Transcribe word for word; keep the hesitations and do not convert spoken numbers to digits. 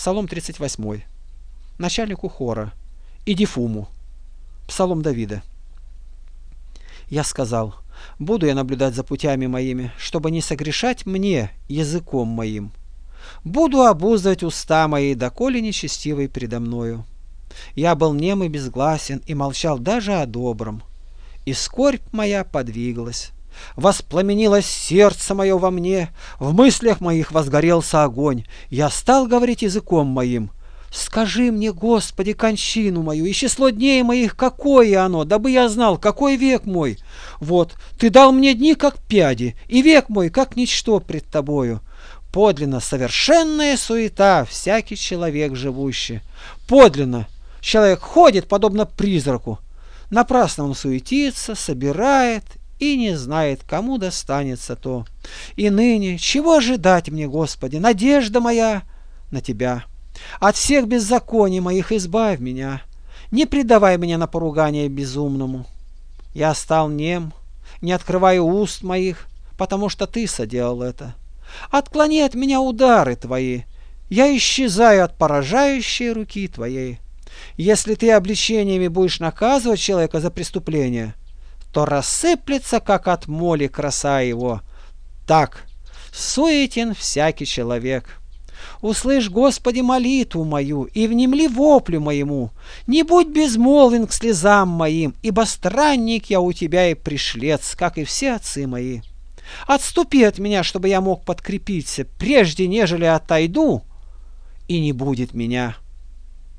Псалом тридцать восьмой. Начальнику хора. Идифуму. Псалом Давида. Я сказал: буду я наблюдать за путями моими, чтобы не согрешать мне языком моим. Буду обуздывать уста мои, доколе нечестивый предо мною. Я был нем и безгласен, и молчал даже о добром. И скорбь моя подвиглась. Воспламенилось сердце мое во мне, в мыслях моих возгорелся огонь. Я стал говорить языком моим: скажи мне, Господи, кончину мою, и число дней моих какое оно, дабы я знал, какой век мой. Вот, ты дал мне дни, как пяди, и век мой, как ничто пред тобою. Подлинно совершенная суета всякий человек живущий. Подлинно человек ходит, подобно призраку. Напрасно он суетится, собирает и не знает, кому достанется то. И ныне чего ожидать мне, Господи? Надежда моя на Тебя. От всех беззаконий моих избавь меня. Не предавай меня на поругание безумному. Я стал нем, не открываю уст моих, потому что Ты соделал это. Отклони от меня удары Твои. Я исчезаю от поражающей руки Твоей. Если Ты обличениями будешь наказывать человека за преступление, то рассыплется, как от моли, краса его. Так суетен всякий человек. Услышь, Господи, молитву мою, и внемли воплю моему. Не будь безмолвен к слезам моим, ибо странник я у Тебя и пришлец, как и все отцы мои. Отступи от меня, чтобы я мог подкрепиться, прежде нежели отойду, и не будет меня.